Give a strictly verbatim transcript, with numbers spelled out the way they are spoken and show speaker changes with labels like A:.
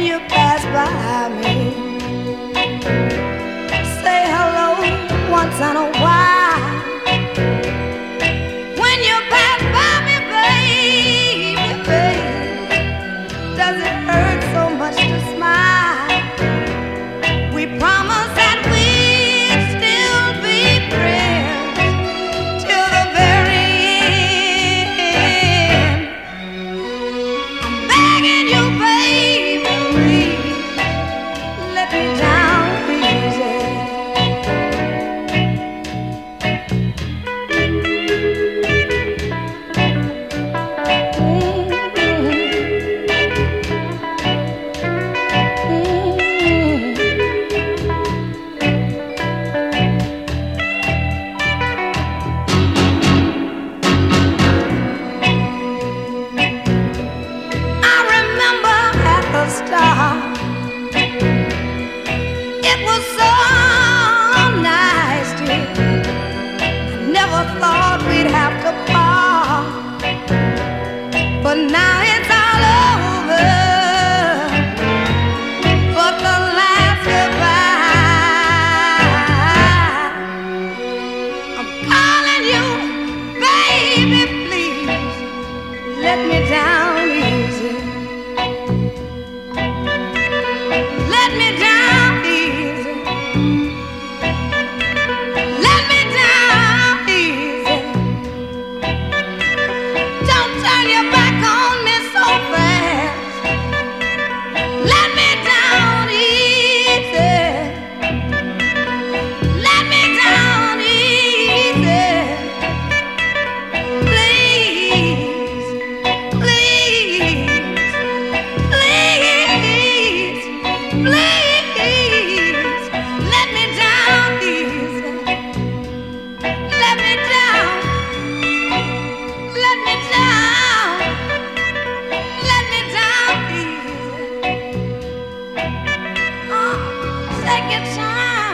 A: you pass by me. Say hello once in a while. When you pass by me, baby, baby, does it hurt so much to smile? We promised that we'd still be friends till the very end. I'm begging you, baby, please let me down easy. It was so nice, dear. I never thought we'd have to part, but now it's all over. But the last goodbye, I'm calling you, baby, please let me down easy. Let me down easy. Let me down easy. Don't turn your back on me so fast. Let me down easy. Let me down easy. Please, please, please. Please, let me down easy. Let me down. Let me down. Let me down easy. Oh, take your time.